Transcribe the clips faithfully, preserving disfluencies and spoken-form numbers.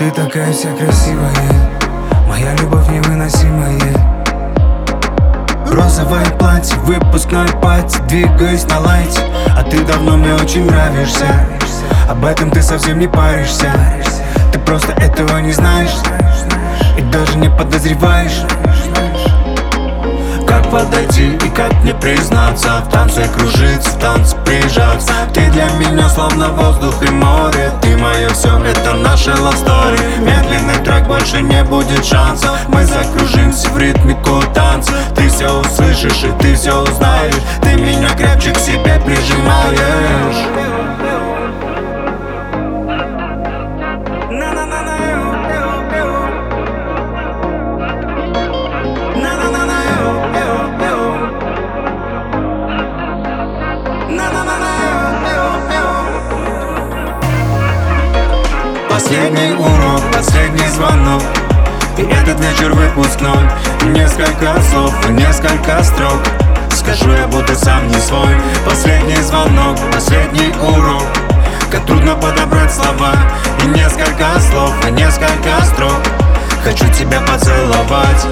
Ты такая вся красивая, моя любовь невыносимая. Розовое платье, выпускной пати, двигаюсь на лайте. А ты давно мне очень нравишься, об этом ты совсем не паришься. Ты просто этого не знаешь и даже не подозреваешь. Как подойти и как мне признаться, в танце кружиться, в танце прижаться. Ты для меня словно воздух и море, ты мое все, это наша love story. Медленный трек, больше не будет шанса, мы закружимся в ритмику танца. Ты все услышишь и ты все узнаешь, ты меня крепче к себе прижимаешь. Последний урок, последний звонок, и этот вечер выпускной. Несколько слов, несколько строк, скажу я, будто сам не свой. Последний звонок, последний урок, как трудно подобрать слова. И несколько слов, и несколько строк, хочу тебя поцеловать.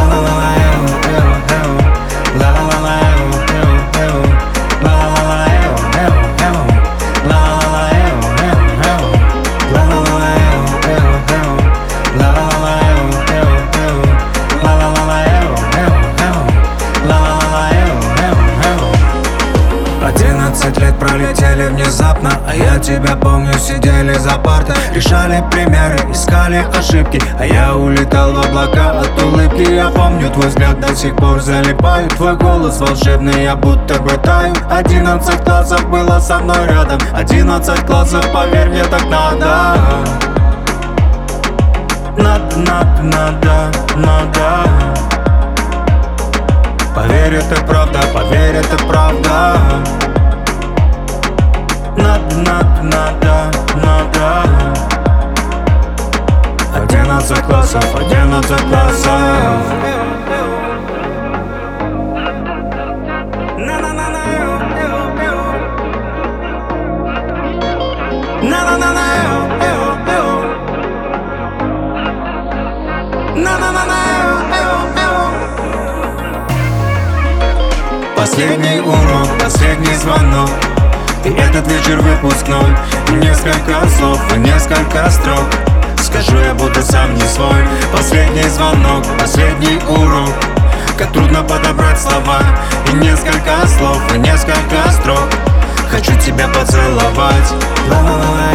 Одиннадцать лет пролетели внезапно, а я тебя помню, сидели за партой, решали примеры, искали ошибки, а я улетал в облака от улыбки. Я помню твой взгляд, до сих пор залипаю, твой голос волшебный, я будто бы таю. Одиннадцать классов было со мной рядом, одиннадцать классов, поверь мне, так надо. Надо, надо, надо, надо. Поверь, это правда, поверь, это правда. Надо, надо, надо, надо. Одиннадцать классов, одиннадцать классов. Последний урок, последний звонок, и этот вечер выпускной. Несколько слов и несколько строк, скажу я, будто сам не свой. Последний звонок, последний урок, как трудно подобрать слова. И несколько слов и несколько строк, хочу тебя поцеловать. Ла-ла-ла.